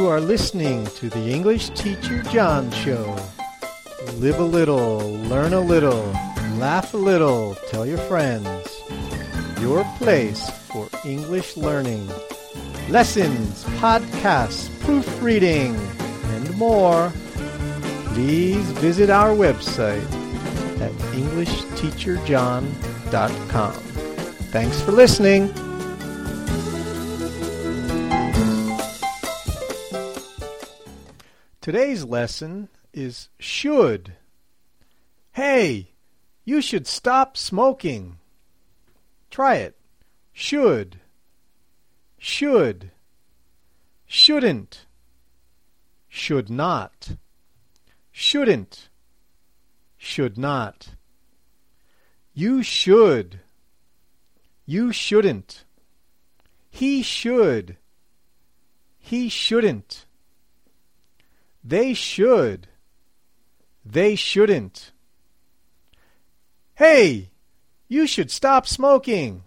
You are listening to the English Teacher John Show. Live a little, learn a little, laugh a little, tell your friends. Your place for English learning. Lessons, podcasts, proofreading, and more. Please visit our website at EnglishTeacherJohn.com. Thanks for listening. Today's lesson is should. Hey, you should stop smoking. Try it. Should. Should. Shouldn't. Should not. Shouldn't. Should not. You should. You shouldn't. He should. He shouldn't. They should. They shouldn't. Hey, you should stop smoking.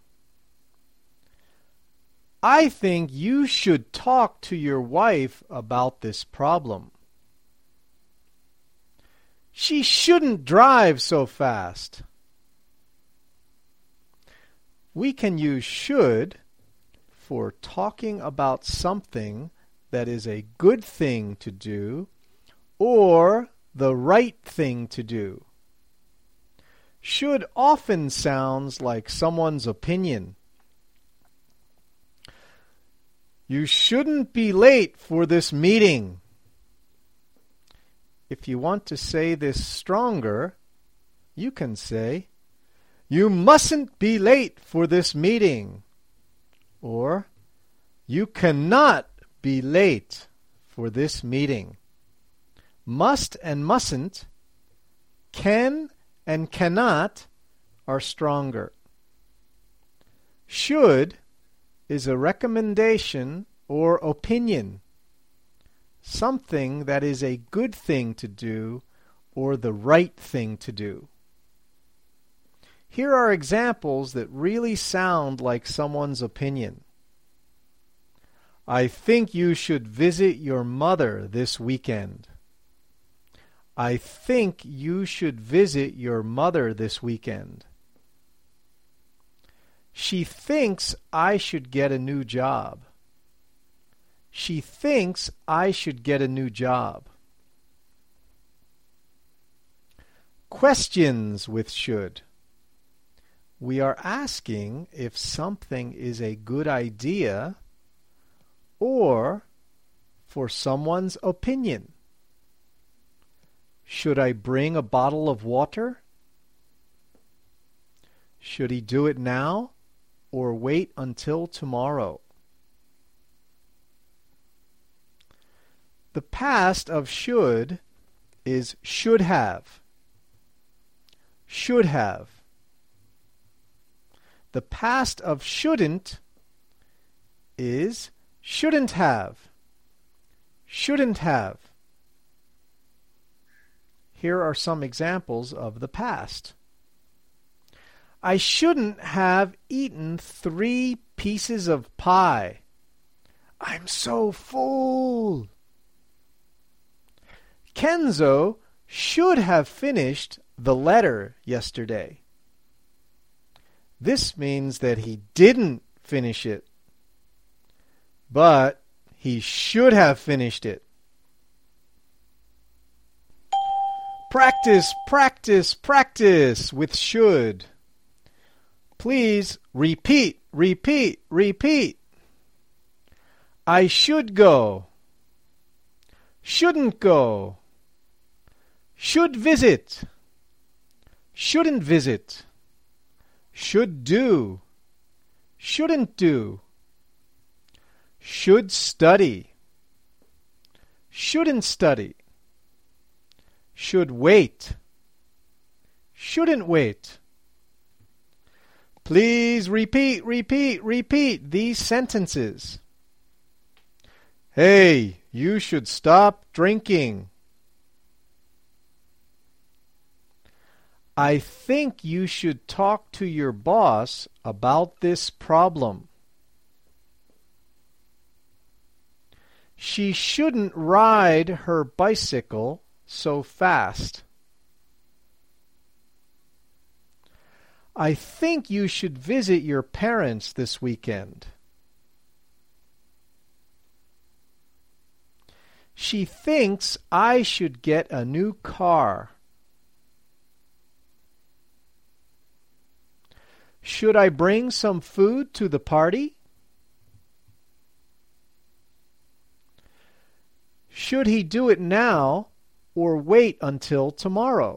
I think you should talk to your wife about this problem. She shouldn't drive so fast. We can use should for talking about something that is a good thing to do or the right thing to do. Should often sounds like someone's opinion. You shouldn't be late for this meeting. If you want to say this stronger, you can say, you mustn't be late for this meeting. Or, you cannot be late for this meeting. Must and mustn't, can and cannot are stronger. Should is a recommendation or opinion, something that is a good thing to do or the right thing to do. Here are examples that really sound like someone's opinion. I think you should visit your mother this weekend. I think you should visit your mother this weekend. She thinks I should get a new job. She thinks I should get a new job. Questions with should. We are asking if something is a good idea or for someone's opinion. Should I bring a bottle of water? Should he do it now or wait until tomorrow? The past of should is should have. Should have. The past of shouldn't is shouldn't have. Shouldn't have. Here are some examples of the past. I shouldn't have eaten 3 pieces of pie. I'm so full. Kenzo should have finished the letter yesterday. This means that he didn't finish it, but he should have finished it. Practice, practice, practice with should. Please repeat, repeat, repeat. I should go. Shouldn't go. Should visit. Shouldn't visit. Should do. Shouldn't do. Should study. Shouldn't study. Should wait. Shouldn't wait. Please repeat, repeat, repeat these sentences. Hey, you should stop drinking. I think you should talk to your boss about this problem. She shouldn't ride her bicycle so fast. I think you should visit your parents this weekend. She thinks I should get a new car. Should I bring some food to the party? Should he do it now or wait until tomorrow?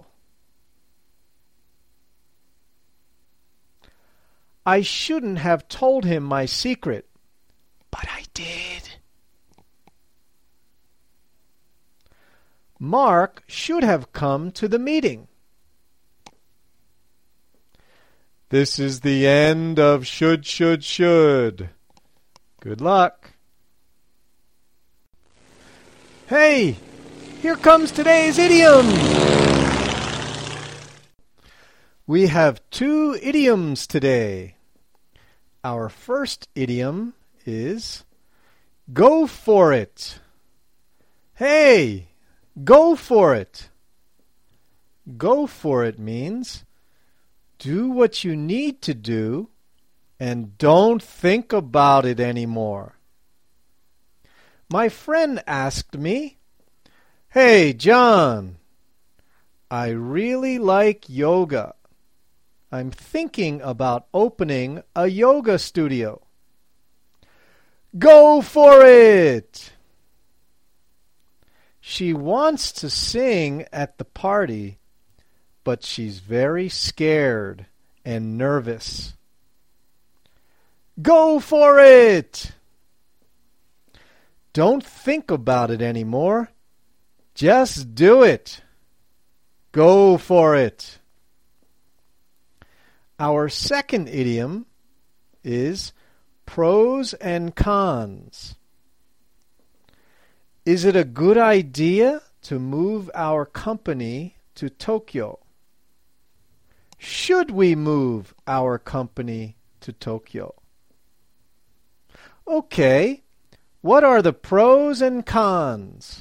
I shouldn't have told him my secret, but I did. Mark should have come to the meeting. This is the end of should. Good luck. Hey, here comes today's idiom. We have 2 idioms today. Our first idiom is go for it. Hey, go for it. Go for it means do what you need to do and don't think about it anymore. My friend asked me, "Hey, John, I really like yoga. I'm thinking about opening a yoga studio." Go for it! She wants to sing at the party, but she's very scared and nervous. Go for it! Don't think about it anymore. Just do it. Go for it. Our second idiom is pros and cons. Is it a good idea to move our company to Tokyo? Should we move our company to Tokyo? Okay, what are the pros and cons?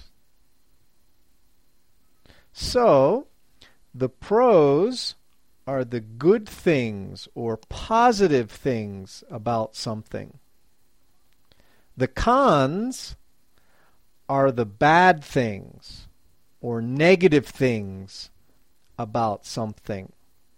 So, the pros are the good things or positive things about something. The cons are the bad things or negative things about something.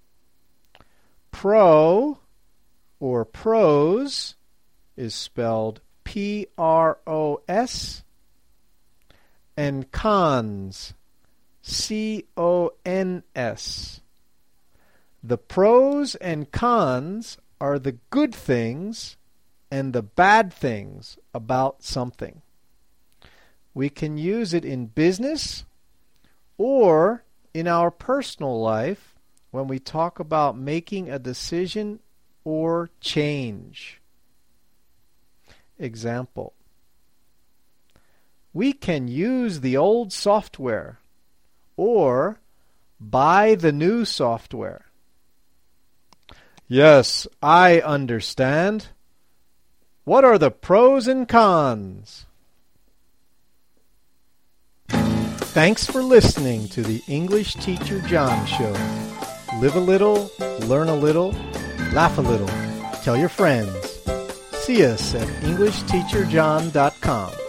Pro or pros is spelled P-R-O-S, and cons, C-O-N-S. The pros and cons are the good things and the bad things about something. We can use it in business or in our personal life when we talk about making a decision or change. Example: we can use the old software or buy the new software. Yes, I understand. What are the pros and cons? Thanks for listening to the English Teacher John Show. Live a little, learn a little, laugh a little. Tell your friends. See us at EnglishTeacherJohn.com.